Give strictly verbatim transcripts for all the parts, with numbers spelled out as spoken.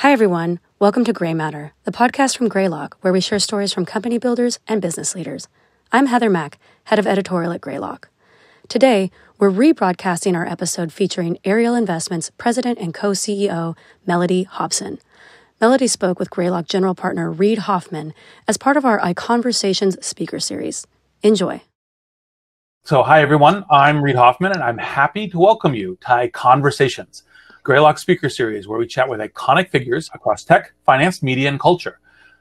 Hi, everyone. Welcome to Gray Matter, the podcast from Greylock, where we share stories from company builders and business leaders. I'm Heather Mack, head of editorial at Greylock. Today, we're rebroadcasting our episode featuring Ariel Investments president and co-C E O, Mellody Hobson. Mellody spoke with Greylock general partner Reid Hoffman as part of our iConversations speaker series. Enjoy. So, hi, everyone. I'm Reid Hoffman, and I'm happy to welcome you to iConversations, Greylock speaker series where we chat with iconic figures across tech, finance, media, and culture.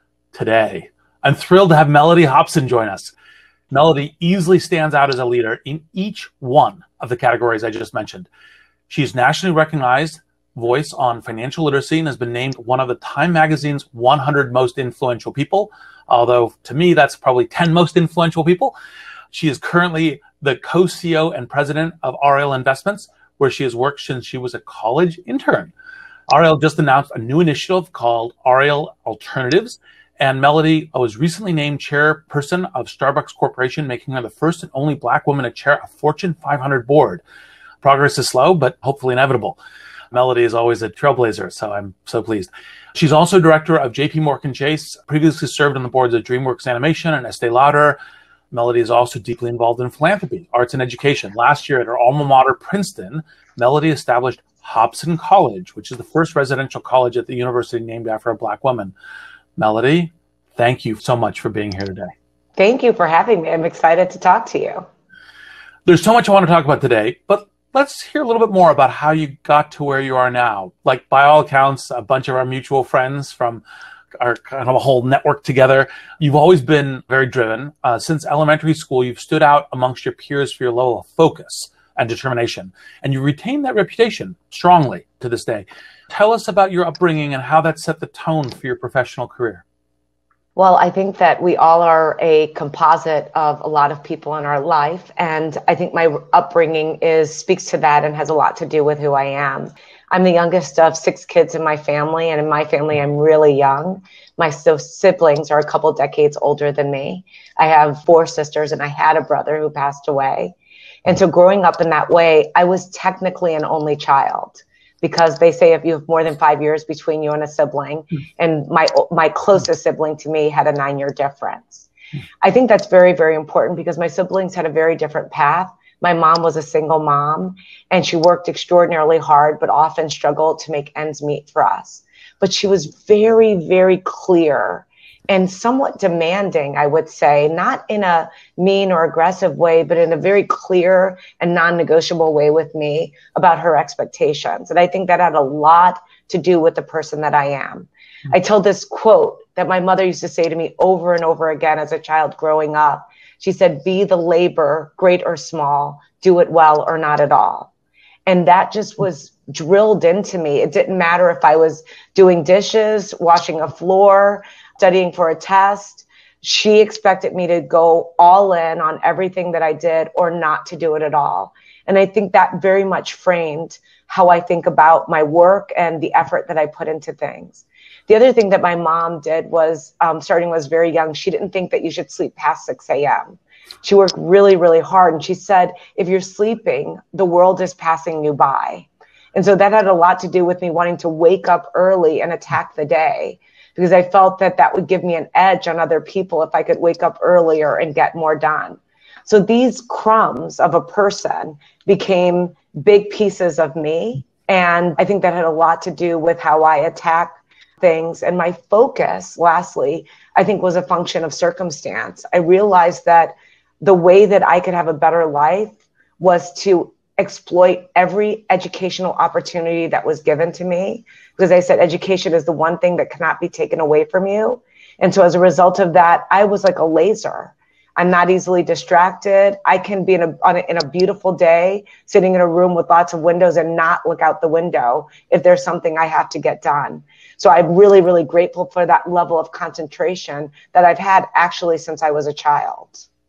Today, I'm thrilled to have Mellody Hobson join us. Mellody easily stands out as a leader in each one of the categories I just mentioned. She's nationally recognized voice on financial literacy and has been named one of the Time Magazine's one hundred most influential people, although to me, that's probably ten most influential people. She is currently the co-C E O and president of Ariel Investments, where she has worked since she was a college intern. Ariel just announced a new initiative called Ariel Alternatives, and Mellody was recently named chairperson of Starbucks Corporation, making her the first and only Black woman to chair a Fortune five hundred board. Progress is slow, but hopefully inevitable. Mellody is always a trailblazer, so I'm so pleased. She's also director of J P Morgan Chase, previously served on the boards of DreamWorks Animation and Estee Lauder. Mellody is also deeply involved in philanthropy, arts, and education. Last year at her alma mater, Princeton, Mellody established Hobson College, which is the first residential college at the university named after a Black woman. Mellody, thank you so much for being here today. Thank you for having me. I'm excited to talk to you. There's so much I want to talk about today, but let's hear a little bit more about how you got to where you are now. Like, by all accounts, a bunch of our mutual friends from our kind of a whole network together. You've always been very driven. Uh, since elementary school, you've stood out amongst your peers for your level of focus and determination, and you retain that reputation strongly to this day. Tell us about your upbringing and how that set the tone for your professional career. Well, I think that we all are a composite of a lot of people in our life, and I think my upbringing is speaks to that and has a lot to do with who I am. I'm the youngest of six kids in my family, and in my family, I'm really young. My siblings are a couple decades older than me. I have four sisters, and I had a brother who passed away. And so growing up in that way, I was technically an only child, because they say if you have more than five years between you and a sibling, and my my closest sibling to me had a nine-year difference. I think that's very, very important because my siblings had a very different path. My mom was a single mom, and she worked extraordinarily hard, but often struggled to make ends meet for us. But she was very, very clear and somewhat demanding, I would say, not in a mean or aggressive way, but in a very clear and non-negotiable way with me about her expectations. And I think that had a lot to do with the person that I am. I told this quote that my mother used to say to me over and over again as a child growing up. She said, be the labor, great or small, do it well or not at all. And that just was drilled into me. It didn't matter if I was doing dishes, washing a floor, studying for a test. She expected me to go all in on everything that I did or not to do it at all. And I think that very much framed how I think about my work and the effort that I put into things. The other thing that my mom did was, um, starting when I was very young, she didn't think that you should sleep past six a.m. She worked really, really hard. And she said, if you're sleeping, the world is passing you by. And so that had a lot to do with me wanting to wake up early and attack the day, because I felt that that would give me an edge on other people if I could wake up earlier and get more done. So these crumbs of a person became big pieces of me. And I think that had a lot to do with how I attack things. And my focus, lastly, I think was a function of circumstance. I realized that the way that I could have a better life was to exploit every educational opportunity that was given to me. Because I said, education is the one thing that cannot be taken away from you. And so as a result of that, I was like a laser. I'm not easily distracted. I can be in a, on a in a beautiful day, sitting in a room with lots of windows and not look out the window if there's something I have to get done. So I'm really, really grateful for that level of concentration that I've had actually since I was a child.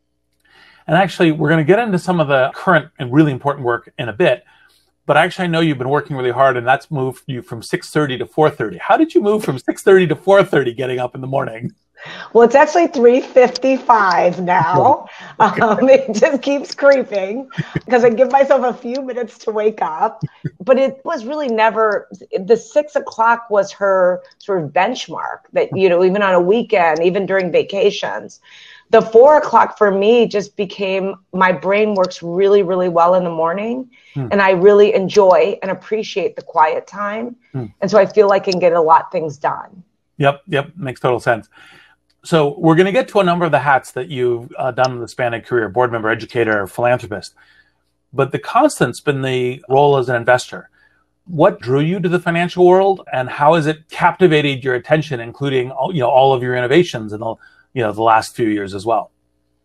And actually, we're going to get into some of the current and really important work in a bit. But actually, I know you've been working really hard, and that's moved you from six thirty to four thirty. How did you move from six thirty to four thirty getting up in the morning? Well, it's actually three fifty-five now. Okay. Um, it just keeps creeping because I give myself a few minutes to wake up. But it was really never, the six o'clock was her sort of benchmark that, you know, even on a weekend, even during vacations. The four o'clock for me just became, my brain works really, really well in the morning. Hmm. And I really enjoy and appreciate the quiet time. Hmm. And so I feel I can get a lot of things done. Yep, yep, makes total sense. So we're going to get to a number of the hats that you've uh, done in the span of career, board member, educator, philanthropist. But the constant's been the role as an investor. What drew you to the financial world, and how has it captivated your attention, including all, you know, all of your innovations in the, you know, the last few years as well?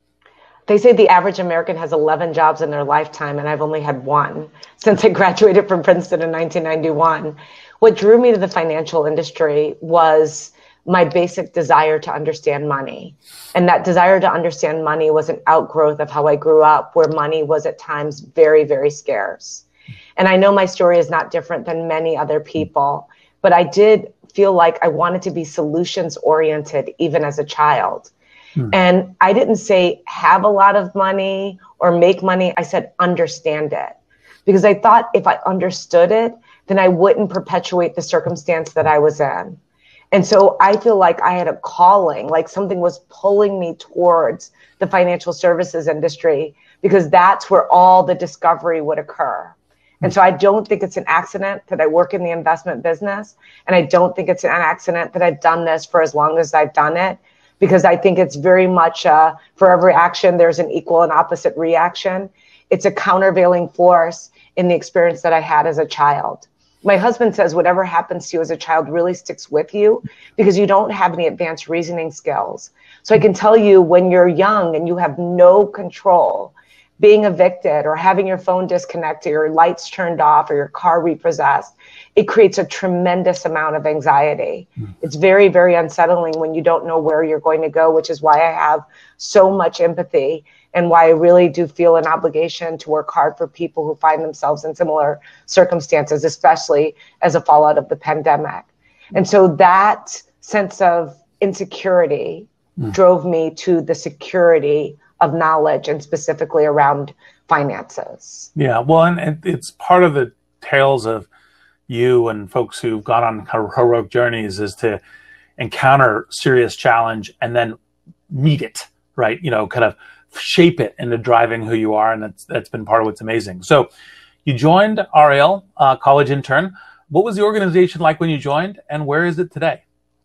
They say the average American has eleven jobs in their lifetime, and I've only had one since I graduated from Princeton in nineteen ninety-one. What drew me to the financial industry was my basic desire to understand money. And that desire to understand money was an outgrowth of how I grew up, where money was at times very, very scarce. And I know my story is not different than many other people, but I did feel like I wanted to be solutions oriented even as a child. Hmm. And I didn't say have a lot of money or make money. I said understand it, because I thought if I understood it, then I wouldn't perpetuate the circumstance that I was in. And so I feel like I had a calling, like something was pulling me towards the financial services industry, because that's where all the discovery would occur. And so I don't think it's an accident that I work in the investment business. And I don't think it's an accident that I've done this for as long as I've done it, because I think it's very much uh, for every action, there's an equal and opposite reaction. It's a countervailing force in the experience that I had as a child. My husband says whatever happens to you as a child really sticks with you because you don't have any advanced reasoning skills. So I can tell you, when you're young and you have no control, being evicted or having your phone disconnected or your lights turned off or your car repossessed, it creates a tremendous amount of anxiety. Mm. It's very, very unsettling when you don't know where you're going to go, which is why I have so much empathy and why I really do feel an obligation to work hard for people who find themselves in similar circumstances, especially as a fallout of the pandemic. And so that sense of insecurity mm. drove me to the security of knowledge, and specifically around finances. Yeah, well, and it's part of the tales of you and folks who've gone on heroic journeys is to encounter serious challenge and then meet it, right? You know, kind of shape it into driving who you are. And that's, that's been part of what's amazing. So you joined R A L, uh, college intern. What was the organization like when you joined, and where is it today?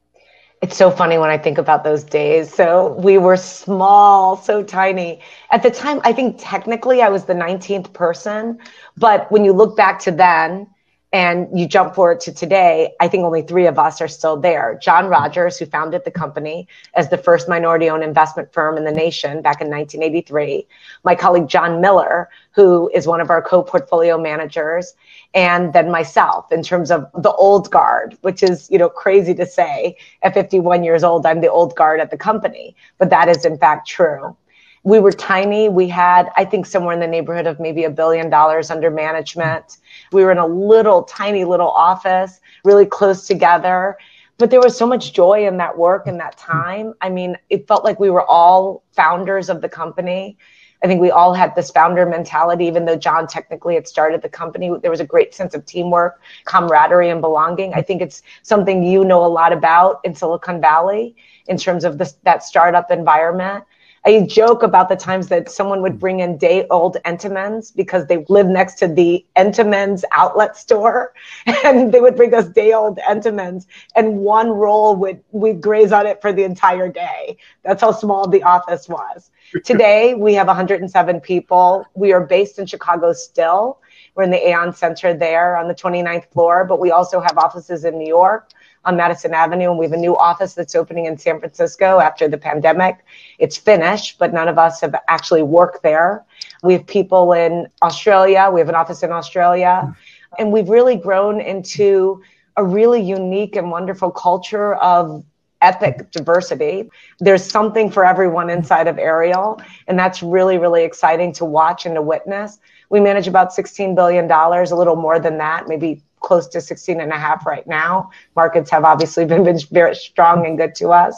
It's so funny when I think about those days. So we were small, so tiny. At the time, I think technically I was the nineteenth person. But when you look back to then and you jump forward to today, I think only three of us are still there. John Rogers, who founded the company as the first minority-owned investment firm in the nation back in nineteen eighty-three. My colleague, John Miller, who is one of our co-portfolio managers, and then myself in terms of the old guard, which is, you know, crazy to say. At fifty-one years old, I'm the old guard at the company, but that is in fact true. We were tiny. We had, I think, somewhere in the neighborhood of maybe a billion dollars under management. We were in a little tiny little office, really close together. But there was so much joy in that work and that time. I mean, it felt like we were all founders of the company. I think we all had this founder mentality, even though John technically had started the company. There was a great sense of teamwork, camaraderie, and belonging. I think it's something you know a lot about in Silicon Valley in terms of this, that startup environment. I joke about the times that someone would bring in day-old Entenmann's because they lived next to the Entenmann's outlet store, and they would bring us day-old Entenmann's, and one roll would we'd graze on it for the entire day. That's how small the office was. Today, we have one hundred seven people. We are based in Chicago still. We're in the Aon Center there on the twenty-ninth floor, but we also have offices in New York on Madison Avenue, and we have a new office that's opening in San Francisco after the pandemic. It's finished, but none of us have actually worked there. We have people in Australia. We have an office in Australia. And we've really grown into a really unique and wonderful culture of epic diversity. There's something for everyone inside of Ariel, and that's really, really exciting to watch and to witness. We manage about sixteen billion dollars, a little more than that, maybe close to sixteen and a half right now. Markets have obviously been, been very strong and good to us.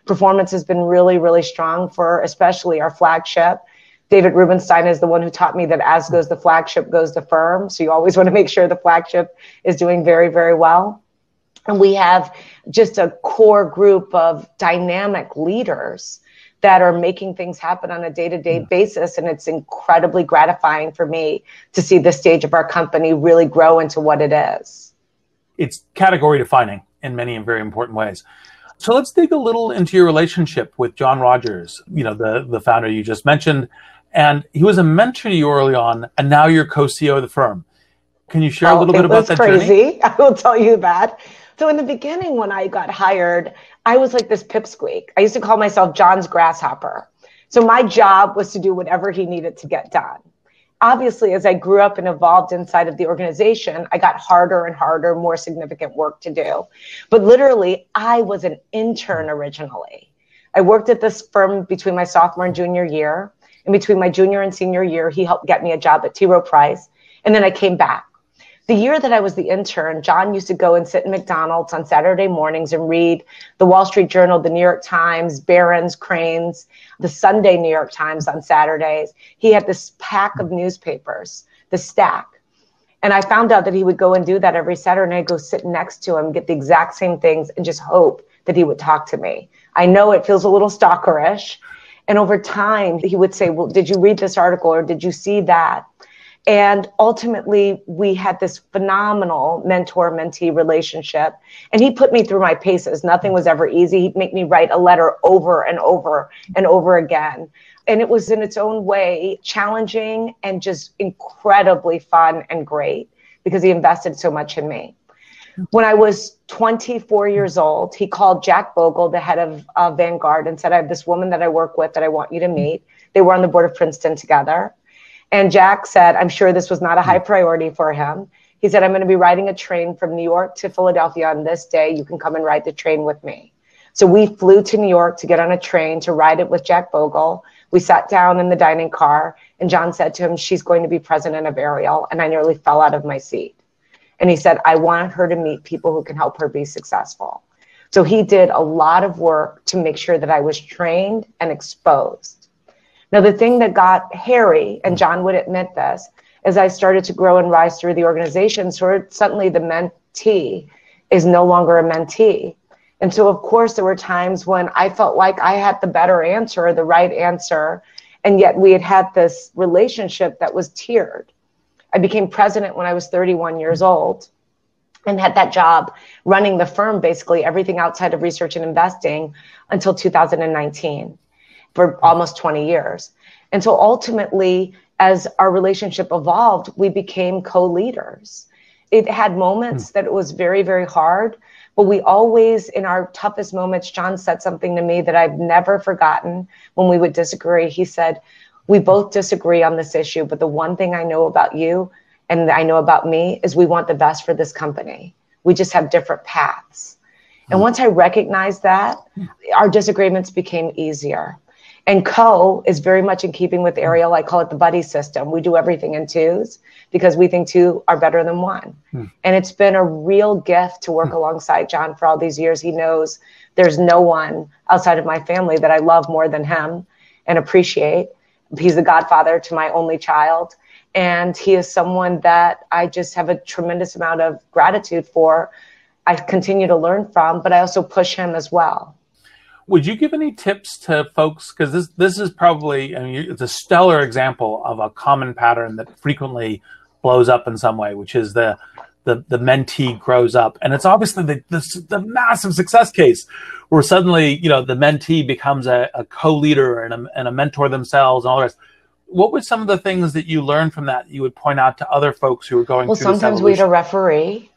Performance has been really, really strong for especially our flagship. David Rubenstein is the one who taught me that as goes the flagship, goes the firm. So you always want to make sure the flagship is doing very, very well. And we have just a core group of dynamic leaders that are making things happen on a day-to-day mm. basis. And it's incredibly gratifying for me to see the stage of our company really grow into what it is. It's category defining in many and very important ways. So let's dig a little into your relationship with John Rogers, you know, the, the founder you just mentioned. And he was a mentor to you early on, and now you're co-C E O of the firm. Can you share oh, a little bit about that crazy. journey? I will tell you that. So in the beginning, when I got hired, I was like this pipsqueak. I used to call myself John's grasshopper. So my job was to do whatever he needed to get done. Obviously, as I grew up and evolved inside of the organization, I got harder and harder, more significant work to do. But literally, I was an intern originally. I worked at this firm between my sophomore and junior year. And between my junior and senior year, he helped get me a job at T. Rowe Price. And then I came back. The year that I was the intern, John used to go and sit in McDonald's on Saturday mornings and read the Wall Street Journal, the New York Times, Barron's, Crane's, the Sunday New York Times on Saturdays. He had this pack of newspapers, the stack. And I found out that he would go and do that every Saturday, and I'd go sit next to him, get the exact same things, and just hope that he would talk to me. I know it feels a little stalkerish. And over time, he would say, well, did you read this article or did you see that? And ultimately, we had this phenomenal mentor-mentee relationship. And he put me through my paces. Nothing was ever easy. He'd make me write a letter over and over and over again. And it was in its own way challenging and just incredibly fun and great because he invested so much in me. When I was twenty-four years old, he called Jack Bogle, the head of uh, Vanguard, and said, I have this woman that I work with that I want you to meet. They were on the board of Princeton together. And Jack said, I'm sure this was not a high priority for him. He said, I'm going to be riding a train from New York to Philadelphia on this day. You can come and ride the train with me. So we flew to New York to get on a train to ride it with Jack Bogle. We sat down in the dining car, and John said to him, she's going to be president of Ariel. And I nearly fell out of my seat. And he said, I want her to meet people who can help her be successful. So he did a lot of work to make sure that I was trained and exposed. Now, the thing that got hairy, and John would admit this, as I started to grow and rise through the organization, so suddenly the mentee is no longer a mentee. And so, of course, there were times when I felt like I had the better answer, the right answer, and yet we had had this relationship that was tiered. I became president when I was thirty-one years old and had that job running the firm, basically everything outside of research and investing until two thousand nineteen for almost twenty years. And so ultimately, as our relationship evolved, we became co-leaders. It had moments that it was very, very hard, but we always, in our toughest moments, John said something to me that I've never forgotten when we would disagree. He said, we both disagree on this issue, but the one thing I know about you and I know about me is we want the best for this company. We just have different paths. And once I recognized that, our disagreements became easier. And co is very much in keeping with Ariel. I call it the buddy system. We do everything in twos because we think two are better than one. Hmm. And it's been a real gift to work hmm. alongside John for all these years. He knows there's no one outside of my family that I love more than him and appreciate. He's the godfather to my only child. And he is someone that I just have a tremendous amount of gratitude for. I continue to learn from, but I also push him as well. Would you give any tips to folks? Because this this is probably, I mean, it's a stellar example of a common pattern that frequently blows up in some way, which is the the, the mentee grows up. And it's obviously the, the, the massive success case where suddenly, you know, the mentee becomes a, a co-leader and a, and a mentor themselves and all the rest. What were some of the things that you learned from that you would point out to other folks who were going well, through this evolution? Well, sometimes we had a referee.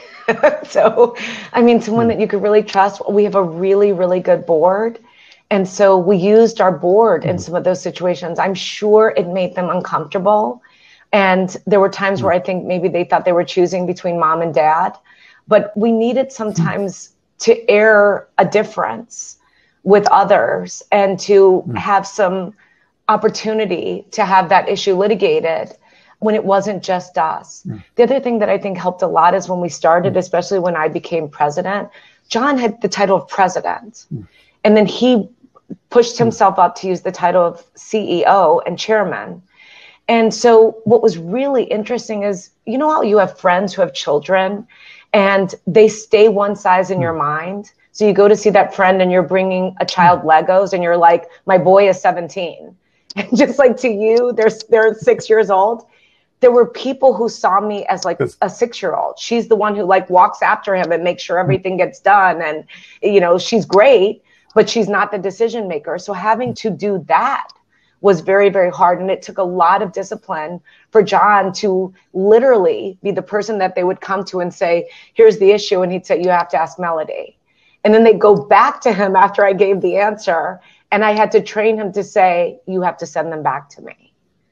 So, I mean, someone hmm. that you could really trust. We have a really, really good board. And so we used our board hmm. in some of those situations. I'm sure it made them uncomfortable. And there were times hmm. where I think maybe they thought they were choosing between mom and dad. But we needed sometimes hmm. to air a difference with others and to hmm. have some opportunity to have that issue litigated when it wasn't just us. Mm. The other thing that I think helped a lot is when we started, mm. especially when I became president, John had the title of president. Mm. And then he pushed himself up to use the title of C E O and chairman. And so what was really interesting is, you know how you have friends who have children and they stay one size in your mind? So you go to see that friend and you're bringing a child Legos and you're like, my boy is seventeen. And just like to you, they're, they're six years old. There were people who saw me as like a six-year-old. She's the one who like walks after him and makes sure everything gets done. And, you know, she's great, but she's not the decision maker. So having to do that was very, very hard. And it took a lot of discipline for John to literally be the person that they would come to and say, here's the issue. And he'd say, you have to ask Melody. And then they'd go back to him after I gave the answer. And I had to train him to say, you have to send them back to me.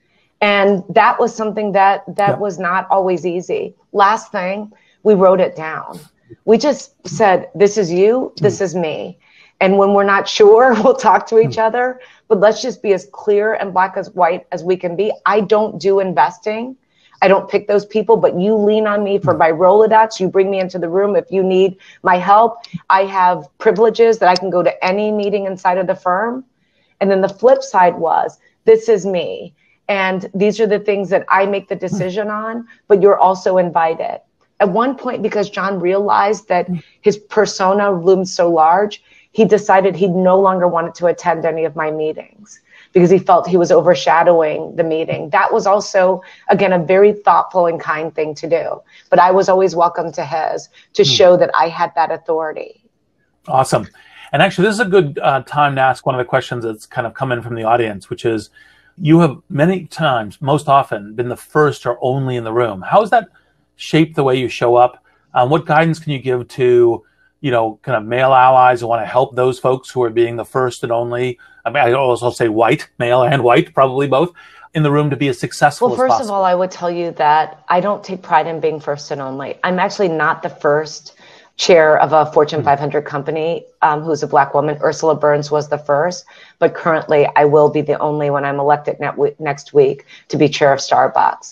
And that was something that that yeah. was not always easy. Last thing, we wrote it down. We just said, this is you, this is me. And when we're not sure, we'll talk to each other. But let's just be as clear and black as white as we can be. I don't do investing. I don't pick those people, but you lean on me for my Rolodex. You bring me into the room if you need my help. I have privileges that I can go to any meeting inside of the firm. And then the flip side was, this is me. And these are the things that I make the decision on, but you're also invited. At one point, because John realized that his persona loomed so large, he decided he no longer wanted to attend any of my meetings because he felt he was overshadowing the meeting. That was also, again, a very thoughtful and kind thing to do. But I was always welcome to his to show that I had that authority. Awesome. And actually, this is a good uh, time to ask one of the questions that's kind of come in from the audience, which is, you have many times, most often, been the first or only in the room. How has that shaped the way you show up? Um, what guidance can you give to, you know, kind of male allies who want to help those folks who are being the first and only? I mean, I also say white, male and white, probably both, in the room to be as successful well, as possible. Well, first of all, I would tell you that I don't take pride in being first and only. I'm actually not the first chair of a Fortune five hundred company um, who's a Black woman. Ursula Burns was the first, but currently I will be the only when I'm elected net- next week to be chair of Starbucks.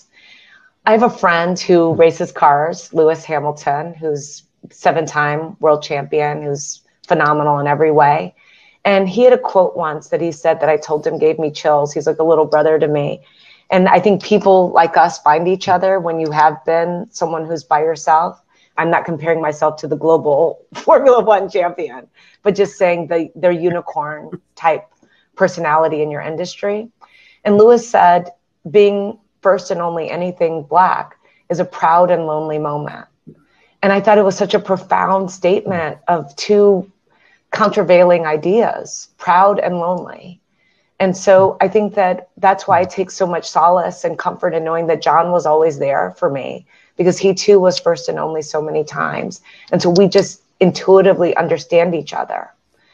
I have a friend who races cars, Lewis Hamilton, who's seven-time world champion, who's phenomenal in every way. And he had a quote once that he said that I told him gave me chills. He's like a little brother to me. And I think people like us find each other when you have been someone who's by yourself. I'm not comparing myself to the global Formula One champion, but just saying the, their unicorn type personality in your industry. And Lewis said, being first and only anything Black is a proud and lonely moment. And I thought it was such a profound statement of two countervailing ideas, proud and lonely. And so I think that that's why I take so much solace and comfort in knowing that John was always there for me, because he too was first and only so many times. And so we just intuitively understand each other.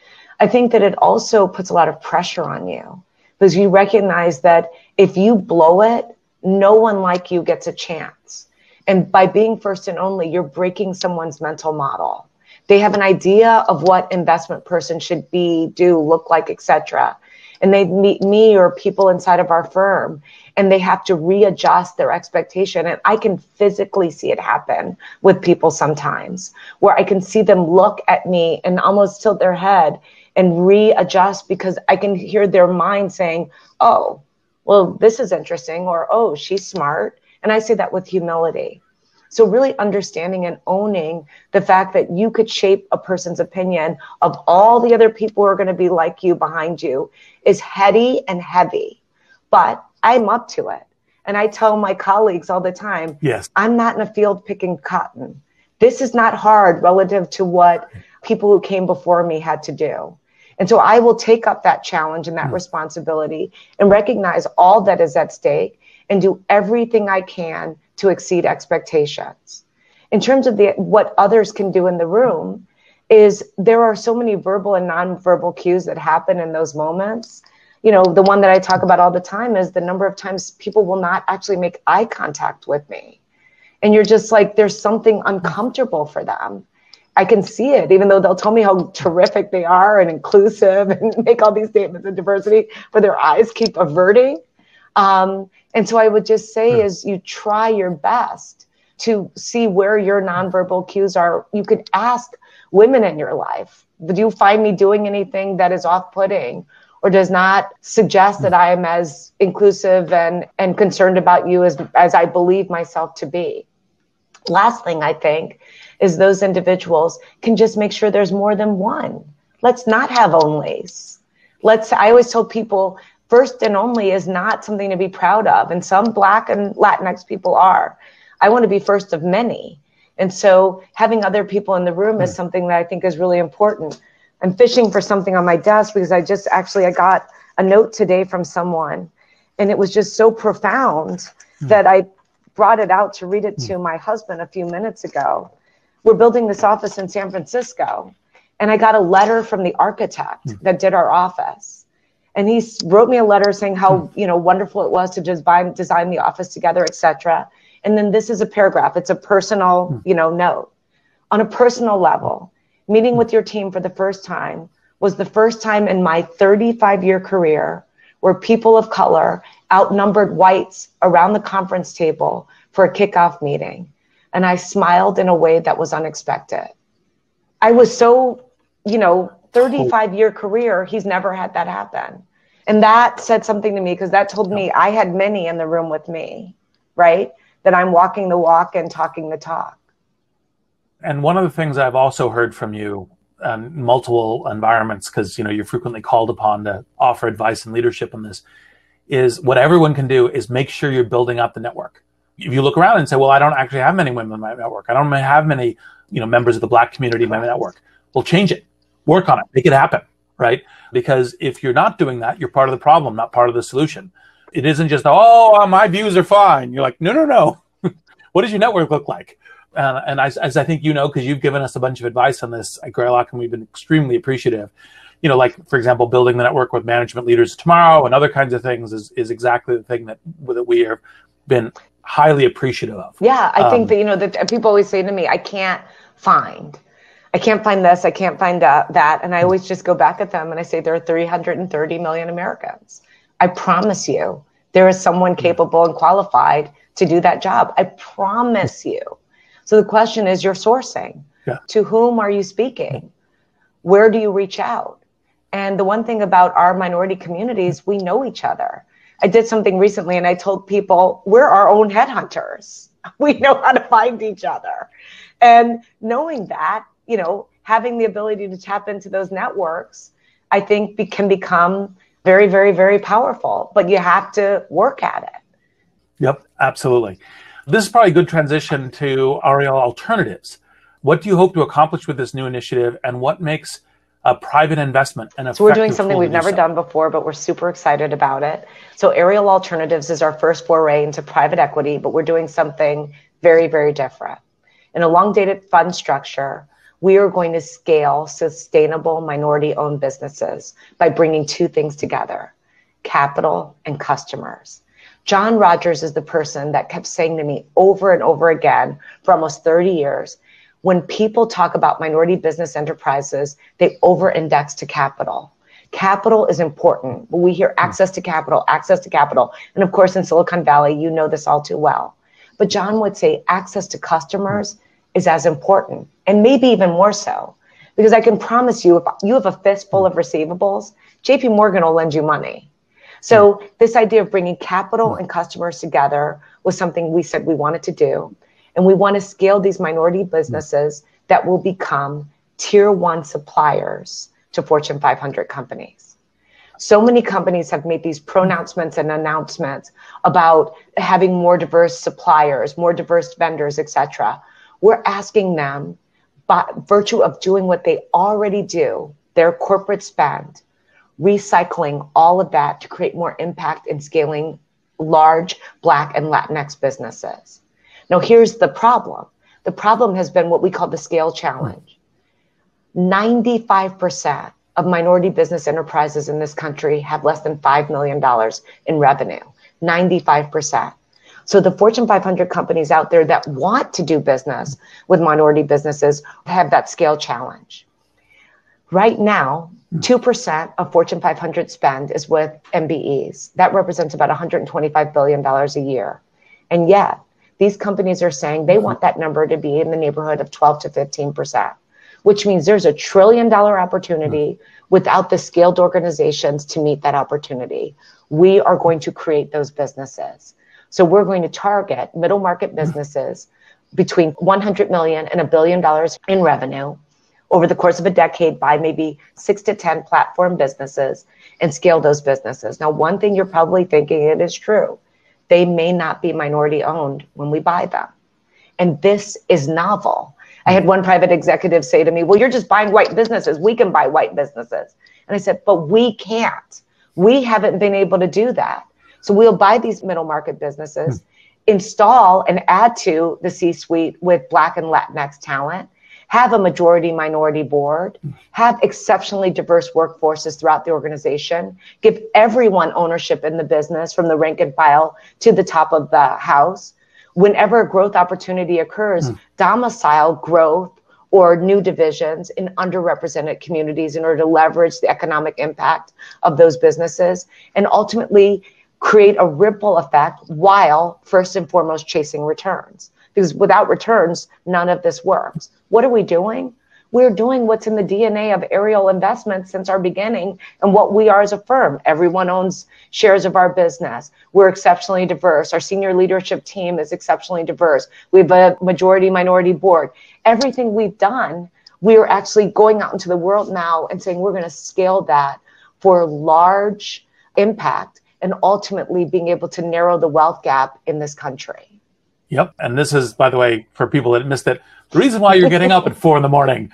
I think that it also puts a lot of pressure on you because you recognize that if you blow it, no one like you gets a chance. And by being first and only, you're breaking someone's mental model. They have an idea of what investment person should be, do, look like, et cetera. And they meet me or people inside of our firm, and they have to readjust their expectation. And I can physically see it happen with people sometimes, where I can see them look at me and almost tilt their head and readjust because I can hear their mind saying, oh, well, this is interesting, or, oh, she's smart. And I say that with humility. So really understanding and owning the fact that you could shape a person's opinion of all the other people who are going to be like you behind you is heady and heavy, but I'm up to it. And I tell my colleagues all the time, yes, I'm not in a field picking cotton. This is not hard relative to what people who came before me had to do. And so I will take up that challenge and that mm. responsibility and recognize all that is at stake and do everything I can to exceed expectations. In terms of the what others can do in the room is there are so many verbal and nonverbal cues that happen in those moments. You know, the one that I talk about all the time is the number of times people will not actually make eye contact with me. And you're just like, there's something uncomfortable for them. I can see it, even though they'll tell me how terrific they are and inclusive and make all these statements of diversity, but their eyes keep averting. Um, and so I would just say hmm. is you try your best to see where your nonverbal cues are. You could ask women in your life? Do you find me doing anything that is off-putting or does not suggest that I am as inclusive and, and concerned about you as, as I believe myself to be? Last thing I think is those individuals can just make sure there's more than one. Let's not have onlys. Let's, I always tell people, first and only is not something to be proud of. And some Black and Latinx people are. I want to be first of many. And so having other people in the room is something that I think is really important. I'm fishing for something on my desk because I just actually, I got a note today from someone and it was just so profound mm. that I brought it out to read it to my husband a few minutes ago. We're building this office in San Francisco. And I got a letter from the architect mm. that did our office. And he wrote me a letter saying how, mm. you know, wonderful it was to design, design the office together, et cetera. And then this is a paragraph. It's a personal, mm. you know, note. On a personal level, meeting mm. with your team for the first time was the first time in my thirty-five year career where people of color outnumbered whites around the conference table for a kickoff meeting. And I smiled in a way that was unexpected. I was so, you know, thirty-five year career, he's never had that happen. And that said something to me because that told me I had many in the room with me, right? That I'm walking the walk and talking the talk. And one of the things I've also heard from you in multiple environments, because, you know, you're frequently called upon to offer advice and leadership on this, is what everyone can do is make sure you're building up the network. If you look around and say, well, I don't actually have many women in my network. I don't have many, you know, members of the Black community in my network. Well, change it, work on it, make it happen, right? Because if you're not doing that, you're part of the problem, not part of the solution. It isn't just, oh, my views are fine. You're like, no, no, no. What does your network look like? Uh, and as, as I think you know, because you've given us a bunch of advice on this at Greylock, and we've been extremely appreciative. You know, like, for example, building the network with management leaders tomorrow and other kinds of things is, is exactly the thing that, that we have been highly appreciative of. Yeah, I um, think that, you know, that people always say to me, I can't find, I can't find this, I can't find that, that. And I always just go back at them and I say, there are three hundred thirty million Americans. I promise you, there is someone capable and qualified to do that job. I promise you. So the question is your sourcing. Yeah. To whom are you speaking? Where do you reach out? And the one thing about our minority communities, we know each other. I did something recently and I told people we're our own headhunters. We know how to find each other. And knowing that, you know, having the ability to tap into those networks, I think be, can become very, very, very powerful, but you have to work at it. Yep, absolutely. This is probably a good transition to Ariel Alternatives. What do you hope to accomplish with this new initiative, and what makes a private investment an effective So we're doing something we've do never so? done before, but we're super excited about it. So Ariel Alternatives is our first foray into private equity, but we're doing something very, very different. In a long-dated fund structure, we are going to scale sustainable minority-owned businesses by bringing two things together, capital and customers. John Rogers is the person that kept saying to me over and over again for almost thirty years, when people talk about minority business enterprises, they over-index to capital. Capital is important. We hear access to capital, access to capital. And of course, in Silicon Valley, you know this all too well. But John would say access to customers is as important, and maybe even more so. Because I can promise you, if you have a fistful of receivables, J P Morgan will lend you money. So this idea of bringing capital and customers together was something we said we wanted to do. And we want to scale these minority businesses that will become tier one suppliers to Fortune five hundred companies. So many companies have made these pronouncements and announcements about having more diverse suppliers, more diverse vendors, et cetera. We're asking them, by virtue of doing what they already do, their corporate spend, recycling all of that to create more impact in scaling large Black and Latinx businesses. Now, here's the problem. The problem has been what we call the scale challenge. ninety-five percent of minority business enterprises in this country have less than five million dollars in revenue, ninety-five percent. So the Fortune five hundred companies out there that want to do business with minority businesses have that scale challenge. Right now, two percent of Fortune five hundred spend is with M B Es. That represents about one hundred twenty-five billion dollars a year. And yet, these companies are saying they want that number to be in the neighborhood of twelve to fifteen percent. which means there's a trillion dollar opportunity without the scaled organizations to meet that opportunity. We are going to create those businesses. So we're going to target middle market businesses between one hundred million and a billion dollars in revenue over the course of a decade by maybe six to ten platform businesses and scale those businesses. Now, one thing you're probably thinking, it is true. They may not be minority owned when we buy them. And this is novel. I had one private executive say to me, well, you're just buying white businesses. We can buy white businesses. And I said, but we can't. We haven't been able to do that. So we'll buy these middle market businesses, hmm. install and add to the C-suite with Black and Latinx talent, have a majority minority board, have exceptionally diverse workforces throughout the organization, give everyone ownership in the business from the rank and file to the top of the house. Whenever a growth opportunity occurs, mm. domicile growth or new divisions in underrepresented communities in order to leverage the economic impact of those businesses and ultimately create a ripple effect while first and foremost chasing returns. Because without returns, none of this works. What are we doing? We're doing what's in the D N A of Ariel Investments since our beginning and what we are as a firm. Everyone owns shares of our business. We're exceptionally diverse. Our senior leadership team is exceptionally diverse. We have a majority minority board. Everything we've done, we are actually going out into the world now and saying we're going to scale that for large impact and ultimately being able to narrow the wealth gap in this country. Yep. And this is, by the way, for people that missed it, the reason why you're getting up at four in the morning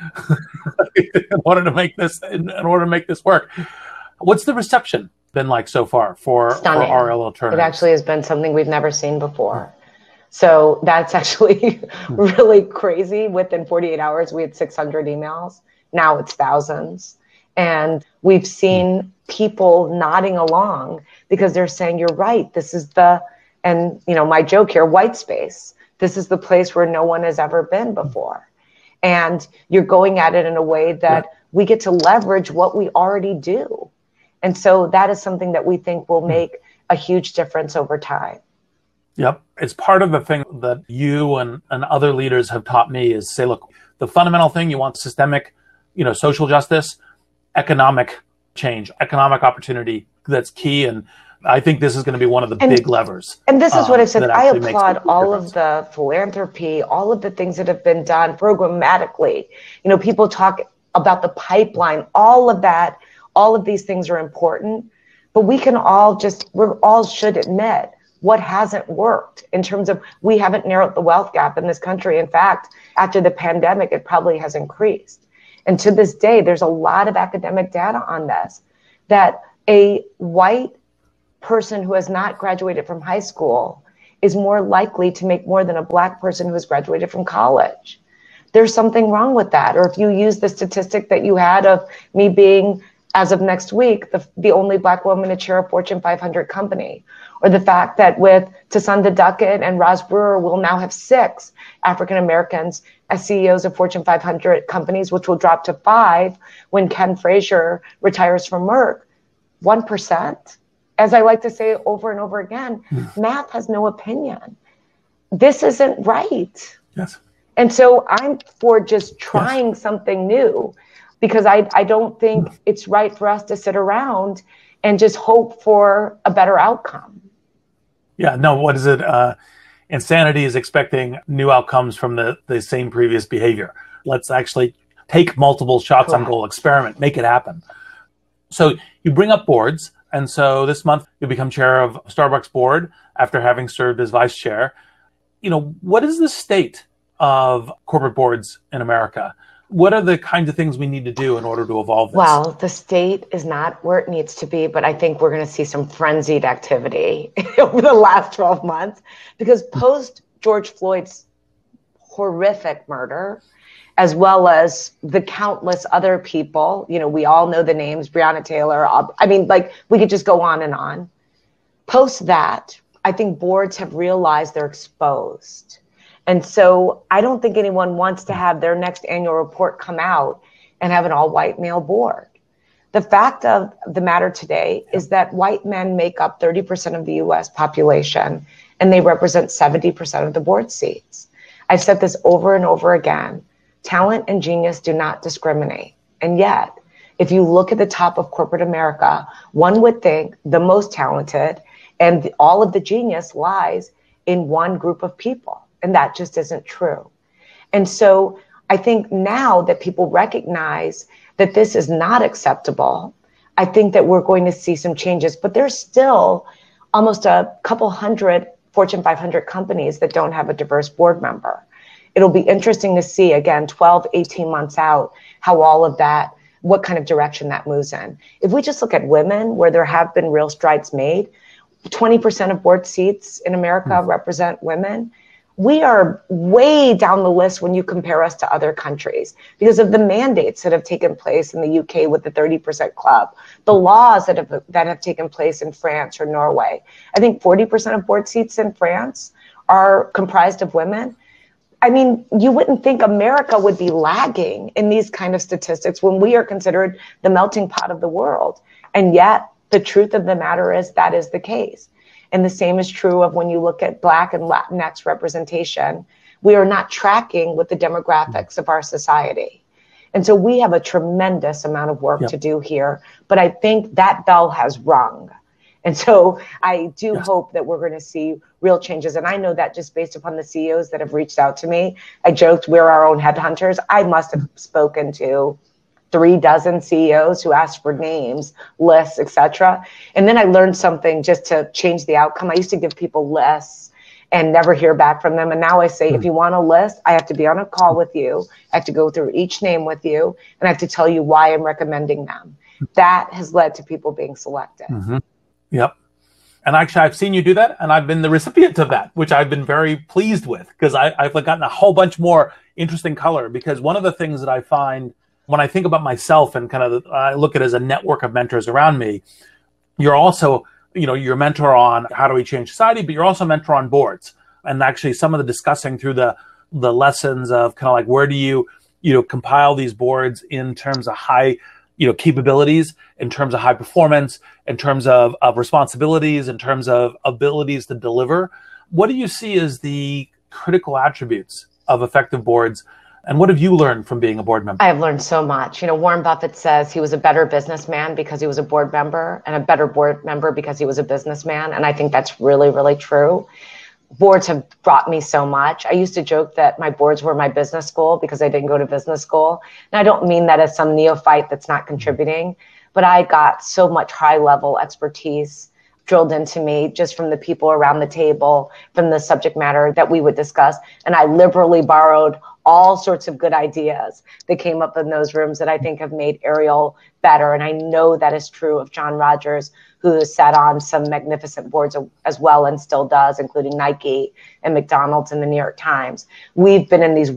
in order to make this in, in order to make this work. What's the reception been like so far for, for R L Alternatives? It actually has been something we've never seen before. So that's actually really crazy. Within forty-eight hours, we had six hundred emails. Now it's thousands. And we've seen people nodding along because they're saying, you're right. This is the, and you know, my joke here, white space. This is the place where no one has ever been before. And you're going at it in a way that yeah. we get to leverage what we already do. And so that is something that we think will make a huge difference over time. Yep. It's part of the thing that you and, and other leaders have taught me is say, look, the fundamental thing, you want systemic, you know, social justice, economic change, economic opportunity, that's key. And I think this is going to be one of the and, big levers. And this is um, what I said. I applaud all difference. of the philanthropy, all of the things that have been done programmatically. You know, people talk about the pipeline, all of that, all of these things are important, but we can all just, we all should admit what hasn't worked in terms of we haven't narrowed the wealth gap in this country. In fact, after the pandemic, it probably has increased. And to this day, there's a lot of academic data on this, that a white person who has not graduated from high school is more likely to make more than a black person who has graduated from college. There's something wrong with that. Or if you use the statistic that you had of me being, as of next week, the, the only black woman to chair a Fortune five hundred company, or the fact that with Tasunda Duckett and Roz Brewer, we'll now have six African Americans as C E Os of Fortune five hundred companies, which will drop to five when Ken Frazier retires from Merck. one percent? As I like to say over and over again, mm. math has no opinion. This isn't right. Yes. And so I'm for just trying yes. something new, because I, I don't think mm. it's right for us to sit around and just hope for a better outcome. Yeah, no, what is it? Uh, insanity is expecting new outcomes from the, the same previous behavior. Let's actually take multiple shots Correct. on goal, experiment, make it happen. So you bring up boards. And so this month you become chair of Starbucks board after having served as vice chair. You know, what is the state of corporate boards in America? What are the kinds of things we need to do in order to evolve this? Well, the state is not where it needs to be, but I think we're going to see some frenzied activity over the last twelve months, because post George Floyd's horrific murder, as well as the countless other people, you know, we all know the names, Breonna Taylor. I mean, like, we could just go on and on. Post that, I think boards have realized they're exposed. And so I don't think anyone wants to have their next annual report come out and have an all-white male board. The fact of the matter today is that white men make up thirty percent of the U S population, and they represent seventy percent of the board seats. I've said this over and over again. Talent and genius do not discriminate. And yet, if you look at the top of corporate America, one would think the most talented and all of the genius lies in one group of people. And that just isn't true. And so I think now that people recognize that this is not acceptable, I think that we're going to see some changes. But there's still almost a couple hundred Fortune five hundred companies that don't have a diverse board member. It'll be interesting to see, again, twelve, eighteen months out, how all of that, what kind of direction that moves in. If we just look at women, where there have been real strides made, twenty percent of board seats in America mm-hmm. represent women. We are way down the list when you compare us to other countries because of the mandates that have taken place in the U K with the thirty percent club, the laws that have that have taken place in France or Norway. I think forty percent of board seats in France are comprised of women. I mean, you wouldn't think America would be lagging in these kind of statistics when we are considered the melting pot of the world. And yet, the truth of the matter is that is the case. And the same is true of when you look at Black and Latinx representation. We are not tracking with the demographics of our society. And so we have a tremendous amount of work yep. to do here. But I think that bell has rung. And so I do yes. hope that we're going to see real changes. And I know that just based upon the C E Os that have reached out to me. I joked we're our own headhunters. I must have spoken to three dozen C E Os who asked for names, lists, et cetera. And then I learned something just to change the outcome. I used to give people lists and never hear back from them. And now I say, mm-hmm. if you want a list, I have to be on a call with you. I have to go through each name with you. And I have to tell you why I'm recommending them. That has led to people being selected. Mm-hmm. Yep. And actually, I've seen you do that, and I've been the recipient of that, which I've been very pleased with, because I've gotten a whole bunch more interesting color. Because one of the things that I find when I think about myself and kind of I look at it as a network of mentors around me, you're also, you know, you're a mentor on how do we change society, but you're also a mentor on boards. And actually some of the discussing through the the lessons of kind of like, where do you, you know, compile these boards in terms of high, you know, capabilities, in terms of high performance, in terms of, of responsibilities, in terms of abilities to deliver. What do you see as the critical attributes of effective boards? And what have you learned from being a board member? I have learned so much. You know, Warren Buffett says he was a better businessman because he was a board member, and a better board member because he was a businessman. And I think that's really, really true. Boards have brought me so much. I used to joke that my boards were my business school because I didn't go to business school. And I don't mean that as some neophyte that's not contributing, but I got so much high level expertise drilled into me just from the people around the table, from the subject matter that we would discuss. And I liberally borrowed all sorts of good ideas that came up in those rooms that I think have made Ariel better. And I know that is true of John Rogers, who has sat on some magnificent boards as well and still does, including Nike and McDonald's and the New York Times. We've been in these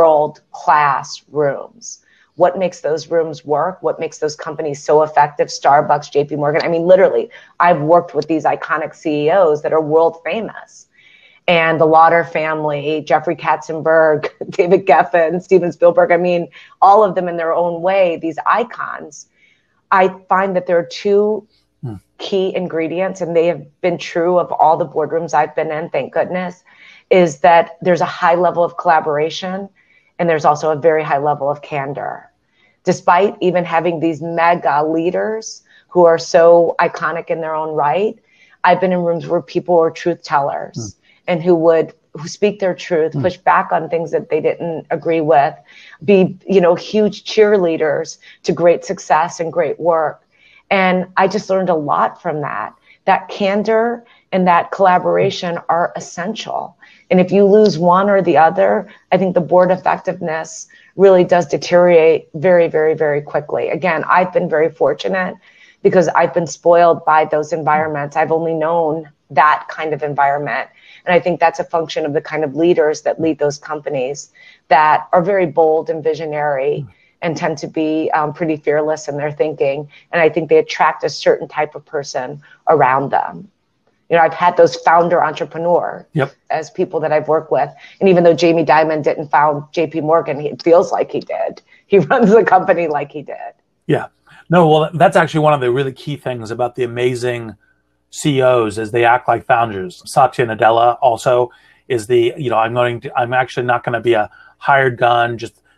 world-class rooms. What makes those rooms work? What makes those companies so effective? Starbucks, J P Morgan. I mean, literally, I've worked with these iconic C E Os that are world famous. And the Lauder family, Jeffrey Katzenberg, David Geffen, Steven Spielberg. I mean, all of them in their own way, these icons. I find that there are two hmm. key ingredients, and they have been true of all the boardrooms I've been in, thank goodness, is that there's a high level of collaboration, and there's also a very high level of candor. Despite even having these mega leaders who are so iconic in their own right, I've been in rooms where people are truth tellers mm. and who would who speak their truth, mm. push back on things that they didn't agree with, be, you know, huge cheerleaders to great success and great work. And I just learned a lot from that. That candor and that collaboration mm. are essential. And if you lose one or the other, I think the board effectiveness really does deteriorate very, very, very quickly. Again, I've been very fortunate because I've been spoiled by those environments. I've only known that kind of environment. And I think that's a function of the kind of leaders that lead those companies that are very bold and visionary and tend to be um, pretty fearless in their thinking. And I think they attract a certain type of person around them. You know, I've had those founder entrepreneur yep. as people that I've worked with. And even though Jamie Dimon didn't found J P Morgan, it feels like he did. He runs the company like he did. Yeah. No, well, that's actually one of the really key things about the amazing C E Os is they act like founders. Satya Nadella also is the, you know, I'm going to, I'm actually not going to be a hired gun, just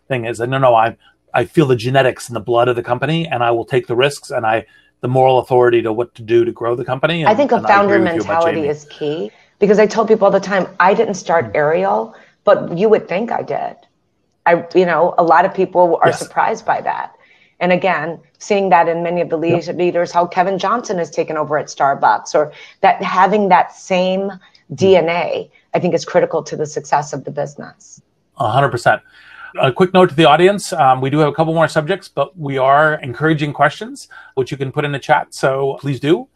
thing is that, no, no, I I feel the genetics and the blood of the company, and I will take the risks, and I the moral authority to what to do to grow the company. And, I think a founder mentality is key, because I tell people all the time, I didn't start mm-hmm. Ariel, but you would think I did. I, you know, a lot of people are yes. surprised by that. And again, seeing that in many of the leaders, yep. leaders, how Kevin Johnson has taken over at Starbucks, or that having that same D N A, I think is critical to the success of the business. A hundred percent. A quick note to the audience. Um, we do have a couple more subjects, but we are encouraging questions, which you can put in the chat. So please do.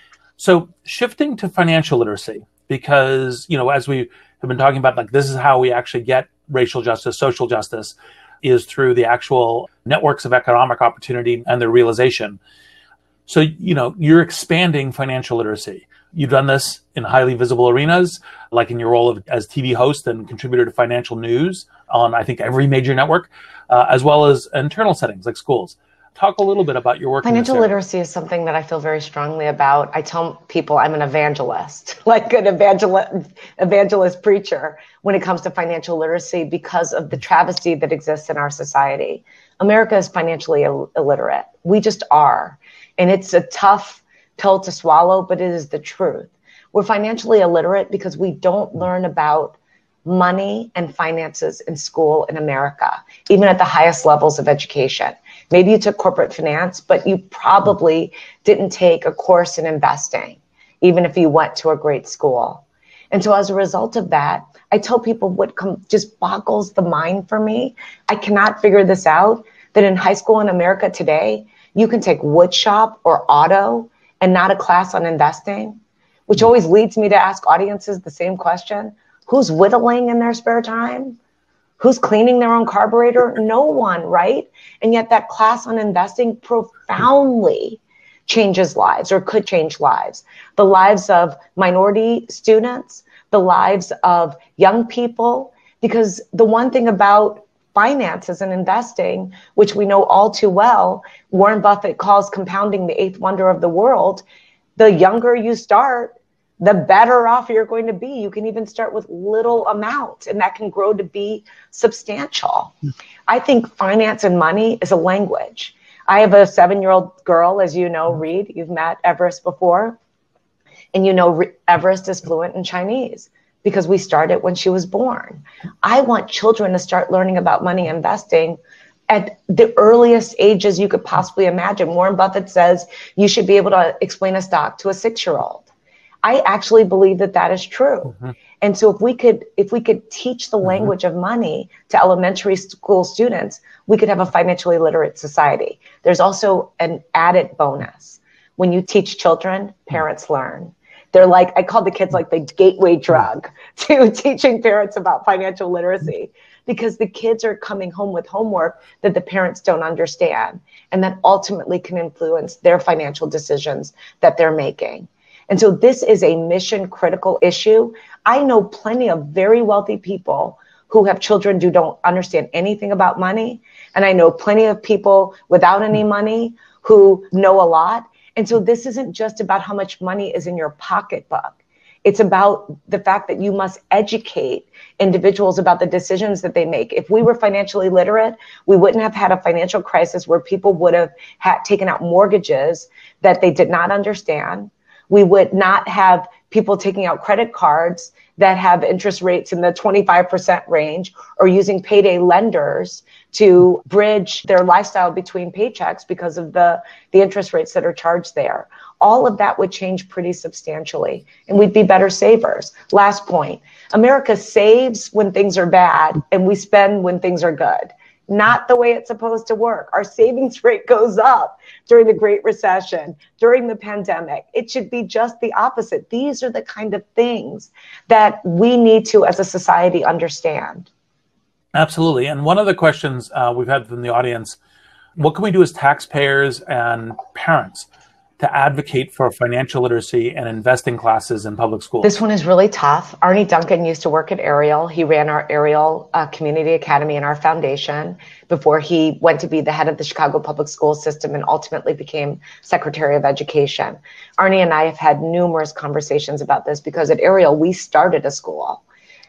So shifting to financial literacy, because, you know, as we have been talking about, like, this is how we actually get racial justice, social justice, is through the actual networks of economic opportunity and their realization. So, you know, you're expanding financial literacy. You've done this in highly visible arenas, like in your role of, as T V host and contributor to financial news on, I think, every major network, uh, as well as internal settings like schools. Talk a little bit about your work. Financial literacy is something that I feel very strongly about. I tell people I'm an evangelist, like an evangelist, evangelist preacher when it comes to financial literacy, because of the travesty that exists in our society. America is financially Ill- illiterate. We just are. And it's a tough pill to swallow, but it is the truth. We're financially illiterate because we don't learn about money and finances in school in America, even at the highest levels of education. Maybe you took corporate finance, but you probably didn't take a course in investing, even if you went to a great school. And so as a result of that, I tell people what com- just boggles the mind for me. I cannot figure this out, that in high school in America today, you can take wood shop or auto and not a class on investing, which always leads me to ask audiences the same question. Who's whittling in their spare time? Who's cleaning their own carburetor? No one, right? And yet that class on investing profoundly changes lives, or could change lives. The lives of minority students, the lives of young people, because the one thing about finances and investing, which we know all too well, Warren Buffett calls compounding the eighth wonder of the world. The younger you start, the better off you're going to be. You can even start with little amount, and that can grow to be substantial. I think finance and money is a language. I have a seven-year-old girl, as you know, Reed. You've met Everest before. And you know Everest is fluent in Chinese, because we started when she was born. I want children to start learning about money investing at the earliest ages you could possibly imagine. Warren Buffett says you should be able to explain a stock to a six-year-old. I actually believe that that is true. Mm-hmm. And so if we could if we could teach the mm-hmm. language of money to elementary school students, we could have a financially literate society. There's also an added bonus. When you teach children, parents mm-hmm. learn. They're like, I call the kids like the gateway drug to teaching parents about financial literacy, because the kids are coming home with homework that the parents don't understand, and that ultimately can influence their financial decisions that they're making. And so this is a mission critical issue. I know plenty of very wealthy people who have children who don't understand anything about money. And I know plenty of people without any money who know a lot. And so this isn't just about how much money is in your pocketbook. It's about the fact that you must educate individuals about the decisions that they make. If we were financially literate, we wouldn't have had a financial crisis where people would have had taken out mortgages that they did not understand. We would not have people taking out credit cards that have interest rates in the twenty-five percent range, or using payday lenders to bridge their lifestyle between paychecks because of the, the interest rates that are charged there. All of that would change pretty substantially, and we'd be better savers. Last point, America saves when things are bad and we spend when things are good. Not the way it's supposed to work. Our savings rate goes up during the Great Recession, during the pandemic. It should be just the opposite. These are the kind of things that we need to, as a society, understand. Absolutely. And one of the questions uh, we've had from the audience, what can we do as taxpayers and parents to advocate for financial literacy and investing classes in public schools? This one is really tough. Arnie Duncan used to work at Ariel. He ran our Ariel uh, Community Academy and our foundation before he went to be the head of the Chicago public school system and ultimately became Secretary of Education. Arnie and I have had numerous conversations about this, because at Ariel, we started a school.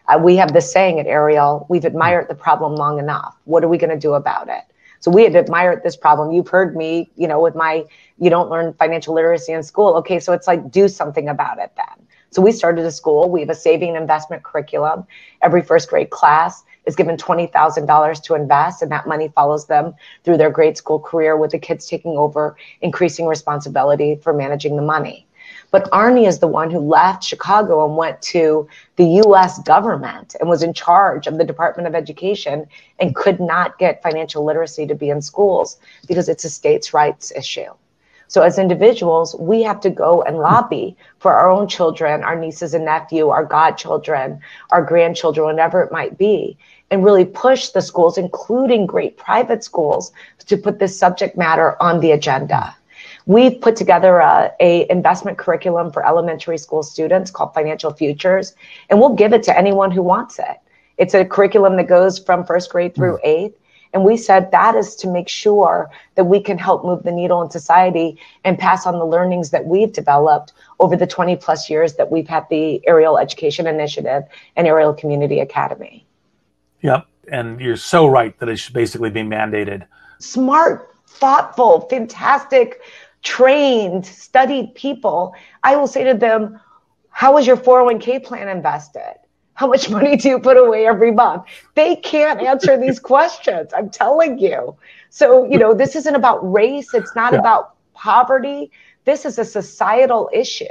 Uh, we have this saying at Ariel, we've admired the problem long enough. What are we going to do about it? So we had admired this problem. You've heard me, you know, with my, you don't learn financial literacy in school. Okay, so it's like, do something about it then. So we started a school. We have a saving and investment curriculum. Every first grade class is given twenty thousand dollars to invest, and that money follows them through their grade school career with the kids taking over increasing responsibility for managing the money. But Arnie is the one who left Chicago and went to the U S government and was in charge of the Department of Education and could not get financial literacy to be in schools because it's a states' rights issue. So as individuals, we have to go and lobby for our own children, our nieces and nephew, our godchildren, our grandchildren, whatever it might be, and really push the schools, including great private schools, to put this subject matter on the agenda. We've put together a, a investment curriculum for elementary school students called Financial Futures, and we'll give it to anyone who wants it. It's a curriculum that goes from first grade through eighth. And we said that is to make sure that we can help move the needle in society and pass on the learnings that we've developed over the twenty plus years that we've had the Ariel Education Initiative and Ariel Community Academy. Yep. And you're so right that it should basically be mandated. Smart, thoughtful, fantastic, trained, studied people. I will say to them, how is your four oh one k plan invested? How much money do you put away every month? They can't answer these questions. I'm telling you. So, you know, this isn't about race. It's not yeah. about poverty. This is a societal issue.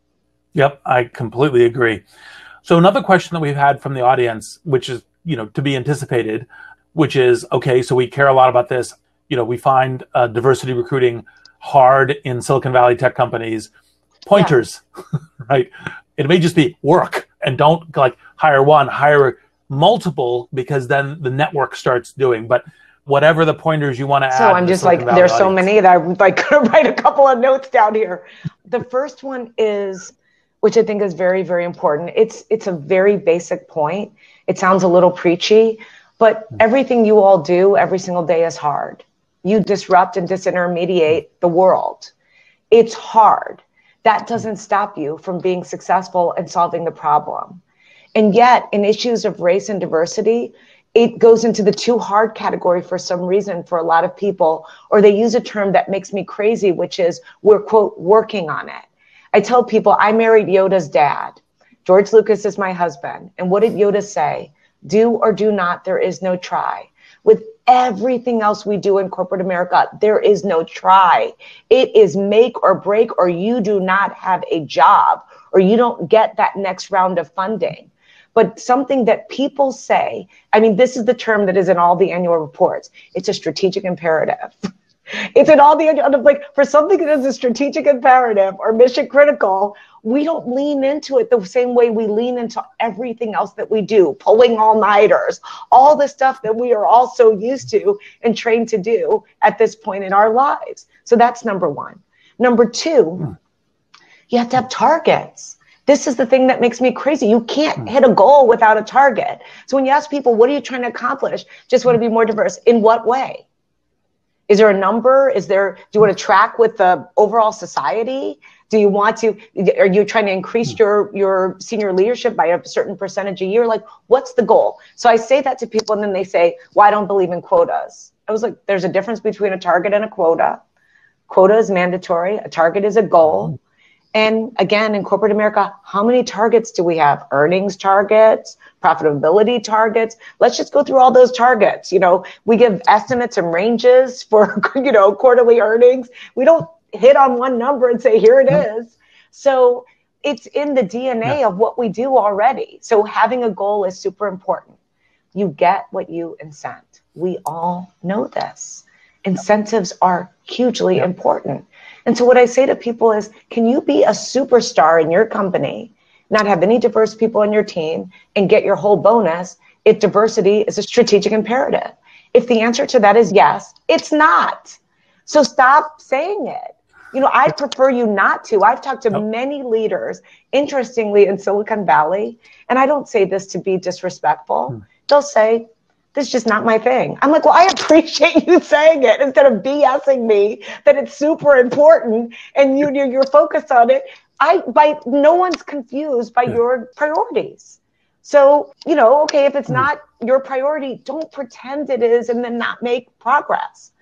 Yep, I completely agree. So another question that we've had from the audience, which is, you know, to be anticipated, which is, okay, so we care a lot about this. You know, we find uh, diversity recruiting hard in Silicon Valley tech companies. Pointers, yeah. right? It may just be work. And don't like hire one, hire multiple, because then the network starts doing. But whatever the pointers you want to add. So I'm just like, there's so many that I'm like going to write a couple of notes down here. The first one is, which I think is very, very important. It's it's a very basic point. It sounds a little preachy, but everything you all do every single day is hard. You disrupt and disintermediate the world. It's hard. That doesn't stop you from being successful and solving the problem. And yet, in issues of race and diversity, it goes into the too hard category for some reason for a lot of people, or they use a term that makes me crazy, which is we're, quote, working on it. I tell people I married Yoda's dad. George Lucas is my husband. And what did Yoda say? Do or do not, there is no try. With everything else we do in corporate America, there is no try. It is make or break, or you do not have a job, or you don't get that next round of funding. But something that people say, I mean, this is the term that is in all the annual reports. It's a strategic imperative. It's in all the annual, like for something that is a strategic imperative or mission critical, we don't lean into it the same way we lean into everything else that we do, pulling all-nighters, all the stuff that we are all so used to and trained to do at this point in our lives. So that's number one. Number two, you have to have targets. This is the thing that makes me crazy. You can't hit a goal without a target. So when you ask people, what are you trying to accomplish? Just want to be more diverse. In what way? Is there a number? Is there, do you want to track with the overall society? Do you want to, are you trying to increase your, your senior leadership by a certain percentage a year? Like, what's the goal? So I say that to people and then they say, well, I don't believe in quotas. I was like, there's a difference between a target and a quota. Quota is mandatory. A target is a goal. And again, in corporate America, how many targets do we have? Earnings targets, profitability targets. Let's just go through all those targets. You know, we give estimates and ranges for, you know, quarterly earnings. We don't hit on one number and say, here it is. So it's in the D N A yeah. of what we do already. So having a goal is super important. You get what you incent. We all know this. Incentives are hugely yeah. important. And so what I say to people is, can you be a superstar in your company, not have any diverse people on your team, and get your whole bonus if diversity is a strategic imperative? If the answer to that is yes, it's not. So stop saying it. You know, I prefer you not to. I've talked to nope. many leaders, interestingly, in Silicon Valley, and I don't say this to be disrespectful. Hmm. They'll say, this is just not my thing. I'm like, well, I appreciate you saying it instead of BSing me that it's super important and you, you're, you're focused on it. I, by no one's confused by yeah. your priorities. So, you know, okay, if it's not your priority, don't pretend it is and then not make progress.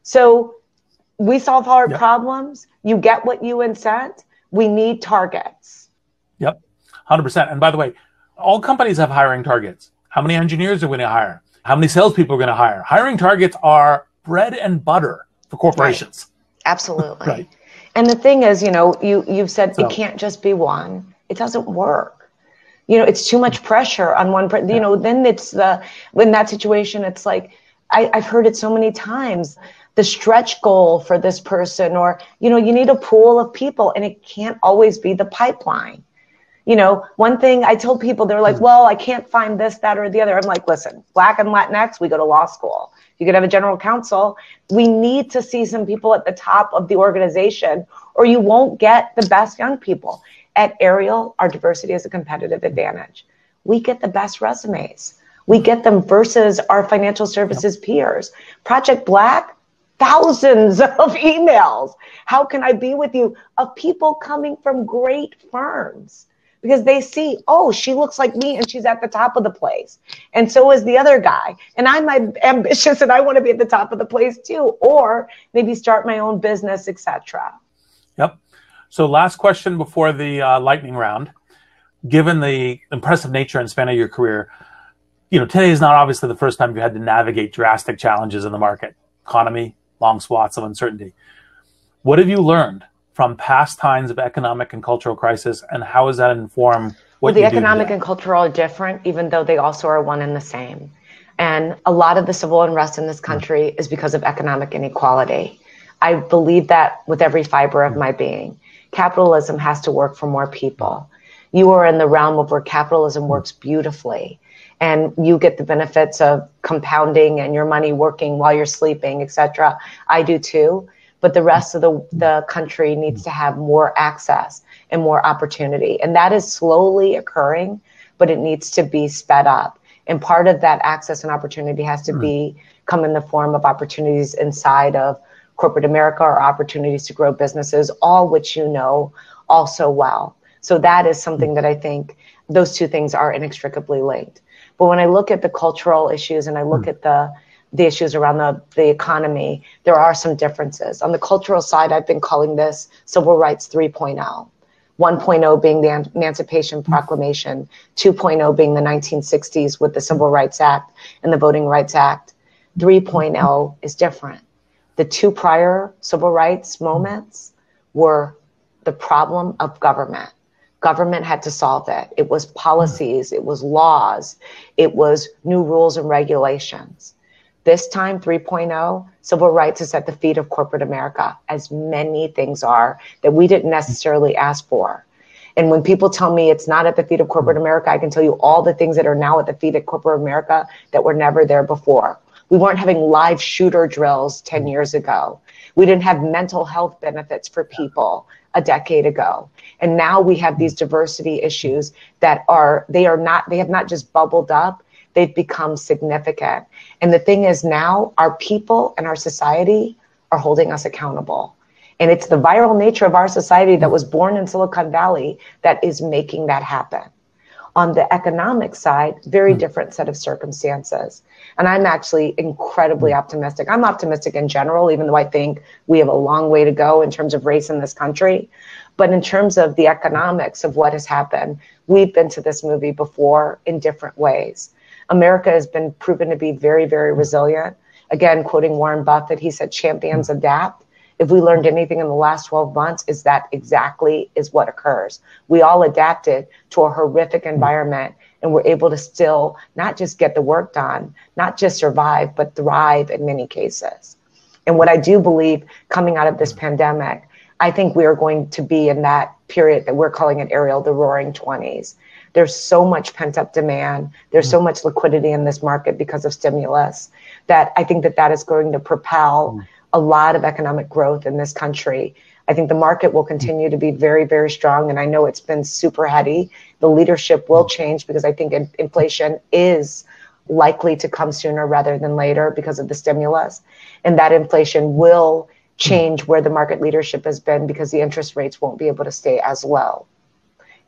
So we solve hard yep. problems. You get what you incent. We need targets. Yep, one hundred percent. And by the way, all companies have hiring targets. How many engineers are we going to hire? How many salespeople are going to hire? Hiring targets are bread and butter for corporations. Right. Absolutely. Right. And the thing is, you know, you, you've said so, it can't just be one. It doesn't work. You know, it's too much pressure on one, you yeah. know, then it's the, in that situation, it's like, I, I've heard it so many times, the stretch goal for this person, or, you know, you need a pool of people, and it can't always be the pipeline. You know, one thing I told people, they're like, well, I can't find this, that, or the other. I'm like, listen, Black and Latinx, we go to law school. You could have a general counsel. We need to see some people at the top of the organization, or you won't get the best young people. At Ariel, our diversity is a competitive advantage. We get the best resumes. We get them versus our financial services peers. Project Black, thousands of emails. How can I be with you? Of people coming from great firms. Because they see, oh, she looks like me and she's at the top of the place. And so is the other guy. And I'm ambitious and I want to be at the top of the place too. Or maybe start my own business, et cetera. Yep. So last question before the uh, lightning round. Given the impressive nature and span of your career, you know, today is not obviously the first time you had to navigate drastic challenges in the market. Economy, long swaths of uncertainty. What have you learned from past times of economic and cultural crisis, and how does that inform what well, the you economic do and cultural are different, even though they also are one and the same. And a lot of the civil unrest in this country mm. is because of economic inequality. I believe that with every fiber of mm. my being. Capitalism has to work for more people. You are in the realm of where capitalism works beautifully, and you get the benefits of compounding and your money working while you're sleeping, et cetera. I do too. But the rest of the, the country needs to have more access and more opportunity. And that is slowly occurring, but it needs to be sped up. And part of that access and opportunity has to be come in the form of opportunities inside of corporate America, or opportunities to grow businesses, all which you know all so well. So that is something that I think those two things are inextricably linked. But when I look at the cultural issues and I look at the the issues around the, the economy, there are some differences. On the cultural side, I've been calling this Civil Rights three point oh. one point oh being the Emancipation Proclamation, two point oh being the nineteen sixties with the Civil Rights Act and the Voting Rights Act. three point oh is different. The two prior civil rights moments were the problem of government. Government had to solve it. It was policies, it was laws, it was new rules and regulations. This time, three point oh, civil rights is at the feet of corporate America, as many things are that we didn't necessarily ask for. And when people tell me it's not at the feet of corporate America, I can tell you all the things that are now at the feet of corporate America that were never there before. We weren't having live shooter drills ten years ago. We didn't have mental health benefits for people a decade ago. And now we have these diversity issues that are, they are not, they have not just bubbled up, they've become significant. And the thing is now our people and our society are holding us accountable. And it's the viral nature of our society that was born in Silicon Valley that is making that happen. On the economic side, very different set of circumstances. And I'm actually incredibly optimistic. I'm optimistic in general, even though I think we have a long way to go in terms of race in this country. But in terms of the economics of what has happened, we've been to this movie before in different ways. America has been proven to be very, very resilient. Again, quoting Warren Buffett, he said, champions adapt. If we learned anything in the last twelve months, is that exactly is what occurs. We all adapted to a horrific environment, and we're able to still not just get the work done, not just survive, but thrive in many cases. And what I do believe coming out of this pandemic, I think we are going to be in that period that we're calling it, Ariel, the roaring twenties. There's so much pent up demand. There's so much liquidity in this market because of stimulus that I think that that is going to propel a lot of economic growth in this country. I think the market will continue to be very, very strong. And I know it's been super heady. The leadership will change because I think in- inflation is likely to come sooner rather than later because of the stimulus. And that inflation will change where the market leadership has been because the interest rates won't be able to stay as low.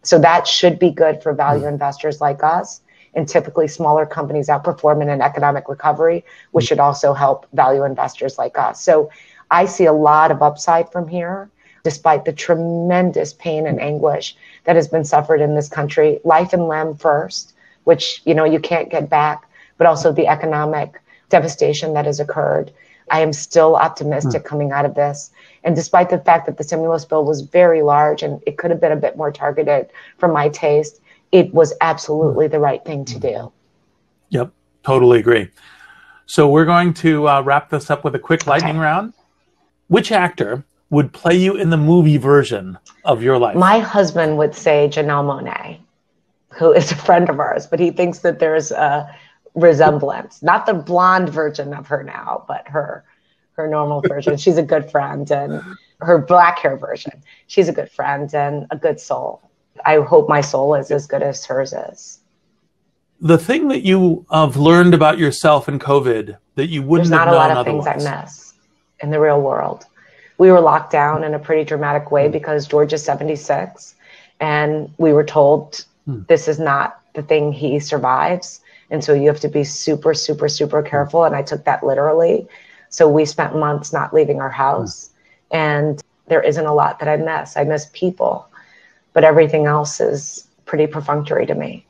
So that should be good for value investors like us. And typically smaller companies outperform in an economic recovery, which should also help value investors like us. So I see a lot of upside from here, despite the tremendous pain and anguish that has been suffered in this country, life and limb first, which, you know, you can't get back, but also the economic devastation that has occurred. I am still optimistic coming out of this. And despite the fact that the stimulus bill was very large and it could have been a bit more targeted for my taste, it was absolutely the right thing to do. Yep, totally agree. So we're going to uh, wrap this up with a quick lightning Okay. round. Which actor would play you in the movie version of your life? My husband would say Janelle Monáe, who is a friend of ours, but he thinks that there's a resemblance, not the blonde version of her now, but her her normal version. She's a good friend, and her black hair version. She's a good friend and a good soul. I hope my soul is as good as hers is. The thing that you have learned about yourself in COVID that you wouldn't There's not have a lot known of things I otherwise. miss in the real world. We were locked down in a pretty dramatic way because George is seventy-six, and we were told this is not the thing he survives. And so you have to be super, super, super careful. And I took that literally. So we spent months not leaving our house. And there isn't a lot that I miss. I miss people, but everything else is pretty perfunctory to me.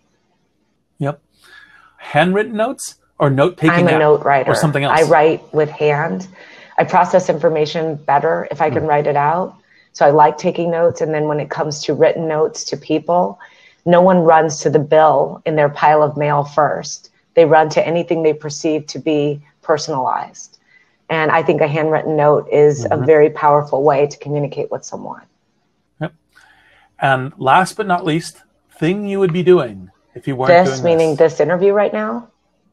Yep. Handwritten notes or note-taking I'm a app note writer. or something else? I write with hand. I process information better if I can write it out. So I like taking notes. And then when it comes to written notes to people, no one runs to the bill in their pile of mail first. They run to anything they perceive to be personalized. And I think a handwritten note is Mm-hmm. a very powerful way to communicate with someone. Yep. And last but not least, thing you would be doing if you weren't This, doing meaning this. this interview right now?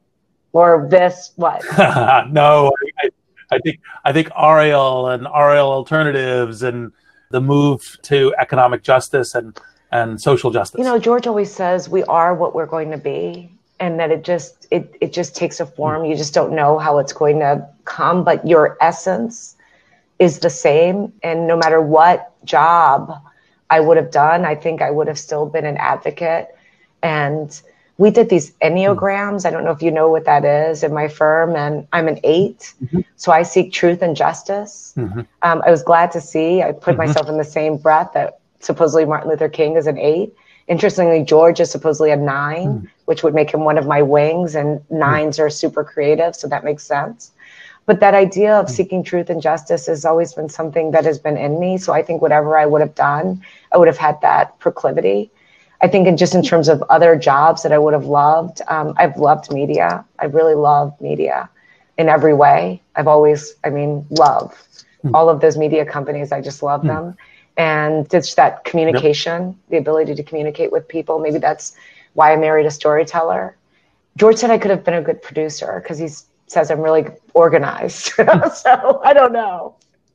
Or this, what? No, I, I think I think Ariel and Ariel alternatives and the move to economic justice and, and social justice. You know, George always says we are what we're going to be, and that it just it it just takes a form. You just don't know how it's going to come, but your essence is the same. And no matter what job I would have done, I think I would have still been an advocate. And we did these Enneagrams. I don't know if you know what that is in my firm, and I'm an eight. Mm-hmm. So I seek truth and justice. Mm-hmm. Um, I was glad to see, I put Mhm. myself in the same breath that supposedly Martin Luther King is an eight. Interestingly, George is supposedly a nine, Mm. which would make him one of my wings, and nines are super creative, so that makes sense. But that idea of seeking truth and justice has always been something that has been in me. So I think whatever I would have done, I would have had that proclivity. I think in just in terms of other jobs that I would have loved, um, I've loved media. I really love media in every way. I've always, I mean, love all of those media companies. I just love them. And it's that communication, yep. the ability to communicate with people. Maybe that's why I married a storyteller. George said I could have been a good producer because he says I'm really organized. So I don't know.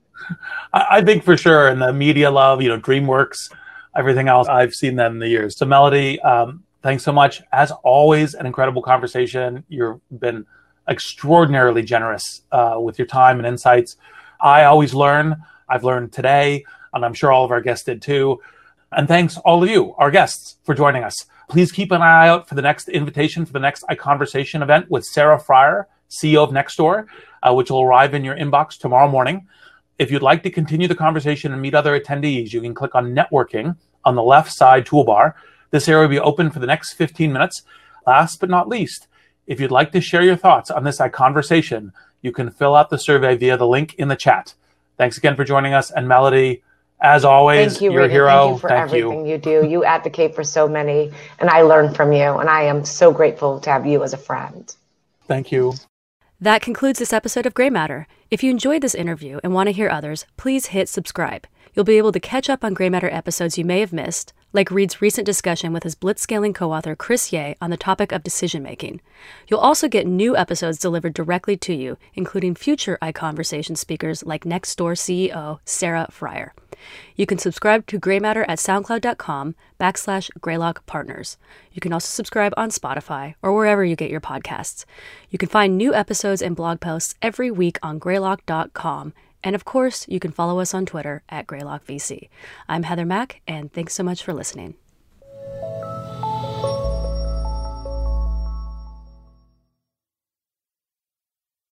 I, I think for sure. And the media love, you know, DreamWorks, everything else, I've seen them in the years. So Melody, um, thanks so much. As always, an incredible conversation. You've been extraordinarily generous uh, with your time and insights. I always learn. I've learned today, and I'm sure all of our guests did too. And thanks all of you, our guests, for joining us. Please keep an eye out for the next invitation for the next iConversation event with Sarah Friar, C E O of Nextdoor, uh, which will arrive in your inbox tomorrow morning. If you'd like to continue the conversation and meet other attendees, you can click on networking on the left side toolbar. This area will be open for the next fifteen minutes. Last but not least, if you'd like to share your thoughts on this iConversation, you can fill out the survey via the link in the chat. Thanks again for joining us. And Melody, as always, Thank you, you're a Regan. hero. Thank you for Thank everything you. you do. You advocate for so many, and I learn from you. And I am so grateful to have you as a friend. Thank you. That concludes this episode of Grey Matter. If you enjoyed this interview and want to hear others, please hit subscribe. You'll be able to catch up on Grey Matter episodes you may have missed, like Reed's recent discussion with his blitzscaling co-author Chris Ye on the topic of decision-making. You'll also get new episodes delivered directly to you, including future iConversation speakers like Nextdoor C E O Sarah Friar. You can subscribe to Grey Matter at soundcloud.com backslash Greylock Partners. You can also subscribe on Spotify or wherever you get your podcasts. You can find new episodes and blog posts every week on greylock dot com. And of course, you can follow us on Twitter at GreylockVC. I'm Heather Mack, and thanks so much for listening.